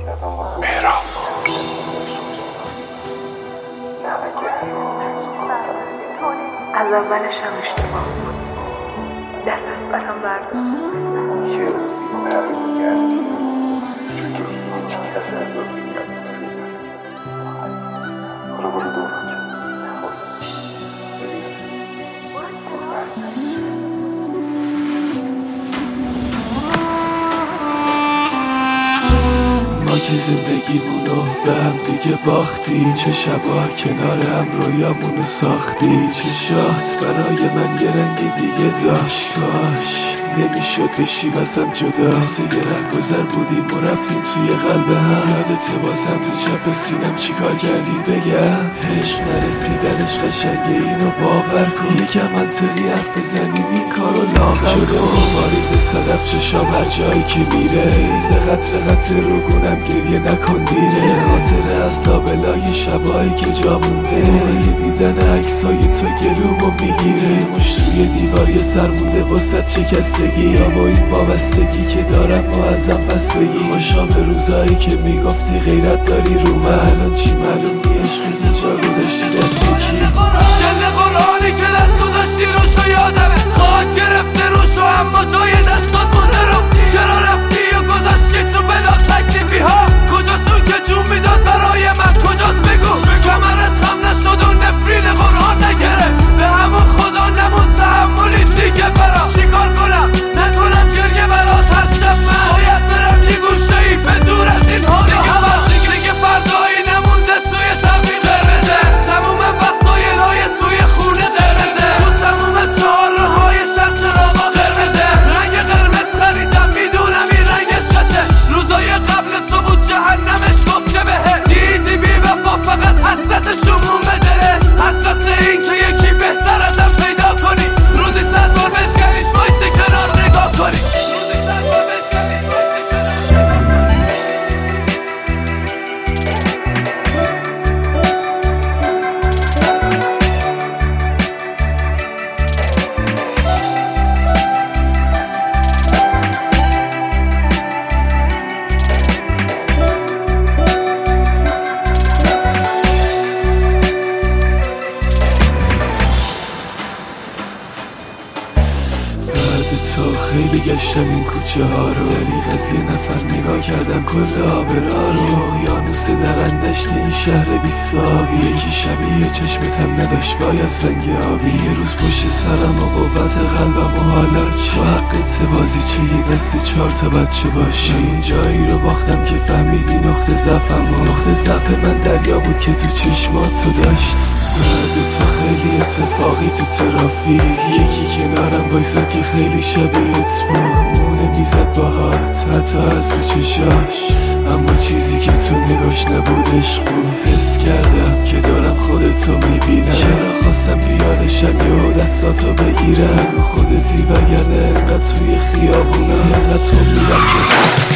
مهراب از اولش هم اشتباه بود. دست از برم بردار. یه روزی نرمی کردی چطور کس احساسی میگم دوست حالا برو دورات ما که زندگیمونو به هم دیگه باختیم، چه شبا کنار هم رویامونو ساختیم. چه شات برای من یه رنگ دیگه داشت، کاش نمیشد بشیم اصلا جدا. مثل یه رهگذر بودیم و رفتیم توی قلب هم. یادته با سمت چپ سینم چیکار کردی بگم؟ عشق نرسیدنش قشنگه، اینو باور کن. یکم منطقی حرف بزنیم این کارو لاغر کن. وارد صدف چشام هر جایی که میره، ایز قطر قطر رو گونم گریه نکن دیره. خاطره از لابلای شبایی که جا مونده، موقع دیدن عکسای تو گلومو میگیره. مش توی دیوار یه سر مونده باست شکستگی، یا با این وابستگی که دارم ما ازم پس بگی. خوشا به روزایی که میگفتی غیرت داری رو من، الان چی معلومی عشقت جا گذاشتی دست کی. جلد قرآنی که دست گذاشتی روشو یادمه، خواهد گرفته روشو اما جای دستات مونده رو. چرا رفتی و گذاشتی تو بلا تکلیفی ها؟ کجاست اون که جون میداد برای من؟ کجاست بگو کمرت خم نشد و نفرین قرآن نگره، به همون خدا نمون تحملی دیگه برام. چیکار کنم نکنم گریه برات هر شب؟ من باید برم یه گوشه ای به دور از این ها. دیگه فردایی نمونده توی تبلیغ قرمزه، تموم وسایل‌های توی خونه قرمزه، تو تموم چهارراه‌های شهر چراغا قرمزه. رنگ قرمز خریدم میدونم این رنگش خطه، روزای قبل تو بود جهنمش گفت که بهه. دیدی بی وفا فقط حسرت شموم بده، حسرت این که یکی بهتر ازم پیدا کنی. روزی 100 بار بشکنیش وایسی کنار نگاه کنی. روزی 100 بار بشکنیش وایسی کنار. تو خیلی گشتم این کوچه ها رو، دریغ از یه نفر نگاه کردم کل آبرا رو. اقیانوس درندشت این شهر بی صابی، یکی شبیه چشمتم نداشت وای از رنگ آبی. یه روز پشت سرم و قوت قلبم و حالا چه حقت بازی چه یه دست 4 تا بچه باشی. این جایی رو باختم که فهمیدی نقطه ضعفم، و نقطه ضعف من دریا بود که تو چشمات تو داشت. بعد تو خیلی اتفاقی تو ترافیک، یکی کنارم وایساد که خیلی شبیهت بود. مونه میزد باهات حتی از رو چشاش، اما چیزی که تو نگاش نبود عشق بود. حس کردم که دارم خودتو میبینم، چرا خواستم پیادشم یا دستاتو بگیرم. خودتی وگرنه انقدر توی خیابونم انقدر تو میرم که